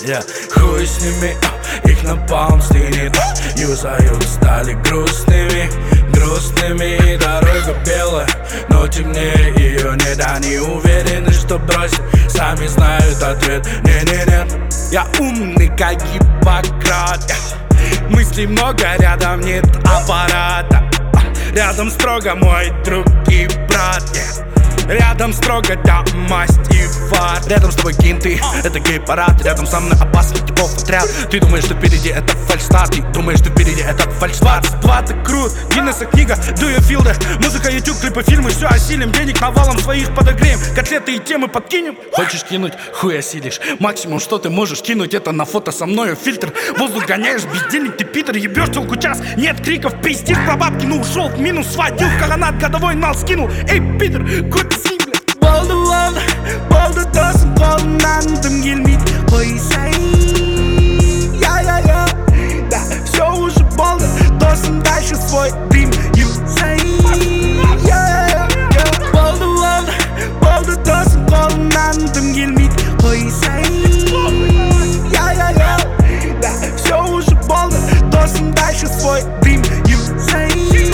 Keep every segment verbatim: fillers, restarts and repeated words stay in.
Я хуй с ними, их напалм стынет. Юзают, стали грустными, грустными. Дорога белая, но темнее ее нет. Они уверены, что бросят, сами знают ответ. Не-не-не, я умный, как Гиппократ. Мыслей много, рядом нет аппарата. Рядом строго мой друг и брат. Рядом строго, да, масть и фар. Рядом с тобой кенты, это гей-парад. Рядом со мной опасных типов отряд. Ты думаешь, что впереди это фальшстарт. Ты думаешь, что впереди это фальшстарт. двадцать двадцать крут, Гиннесса книга, do you feel that? Музыка, ютуб, клипы, фильмы, все осилим. Денег навалом своих подогреем, котлеты и темы подкинем. Хочешь кинуть, хуй осилишь. Максимум, что ты можешь кинуть, это на фото со мною фильтр. Воздух гоняешь, бездельник, ты питер. Ебешь целку час, нет криков, пиздишь про бабки. Ну ушел в минус, сводил в коронат, годовой нал скинул. Эй, питер, кот Болды, болды, болды досым қолымнан дым келмейді қойсай. Я-я-я, да, все уже болды, досым дальше свой дым юзай. Я-я-я, болды, болды, болды досым қолымнан дым келмейді қойсай. Я-я-я, да, все уже болды, досым дальше свой дым юзай.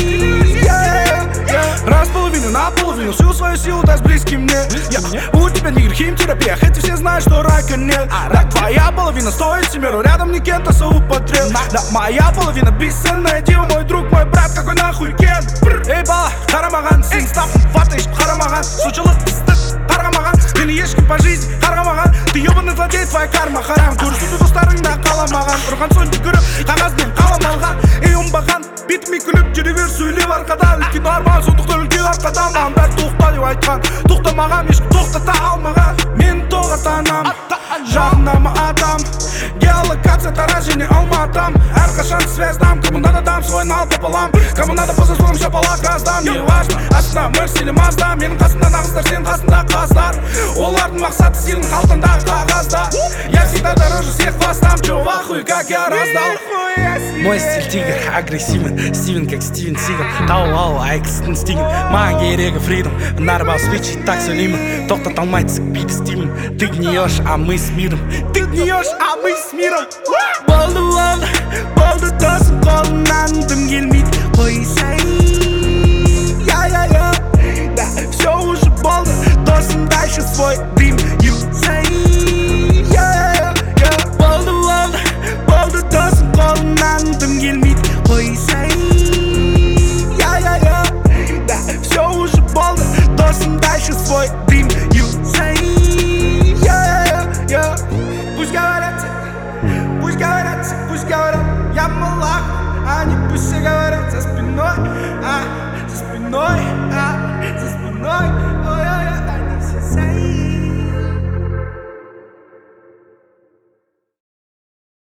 Раз половину на половину, всю свою силу дай с близким мне. Я, у тебя не химтерапия, хотя все знают, что рака нет. Рак твоя половина стоит семеру, рядом не кента соупотреб. Да, моя половина бесценная дива, мой друг, мой брат, какой нахуй кен. Эй, бала, қарамаған, сен став, фатаешь, қарамаған. Случилось пиздец, қарамаған, мені ешкім по жизни, қарамаған. Ты ебаный злодей, твоя карма харам. Көрсету достарыңда қаламаған, ұрған соң түкіріп, қағазбен қалам алған. Эй, оңбаған, бетіме күліп, жүре бер, сөйлеп арқада. Үлкен арман, сондықтан үлкен арқада. Маған бәрі тоқта деп айтқан, тоқтамаған, ешкім тоқтата алмаған. Мен тоғатанам, жағынама адам. Геолокация Тараз және Алматам. Әрқашан связьдам, кому надо дам свой нал пополам. Кому надо поза своим шапалақ раздам. Не важно, астына мөрс или мазда. Менің қасымда нағыздар, сенің қасында қаздар. Олардың мақсаты сенің қалтаңдағы қағазда. Я всегда дороже всех вас там, чувак, хуй, как я раздал. Мой стиль тигр, агрессивен, Стивен как Стивен Сигал. Тауып ал айкістің стигін, маған керегі фридом. Нарбал свечи, так сөйлеймін, тоқтата алмайды сікпейді стимін. Ты гниешь, а мы с миром. Ты гниешь, а мы с миром. Болды, болды, болды досым қолымнан дым келмейді қойсай. Я-я-я, да, все уже болды, досым дальше свой дым юзай. Я-я-я, болды, болды, болды досым қолымнан дым келмейді қойсай. Я-я-я, да, все уже болды, досым дальше свой дым юзай. Я-я-я, пусть говорят, пусть говорят, пусть говорят, я малак, они пусть все говорят за спиной, а, за спиной, а.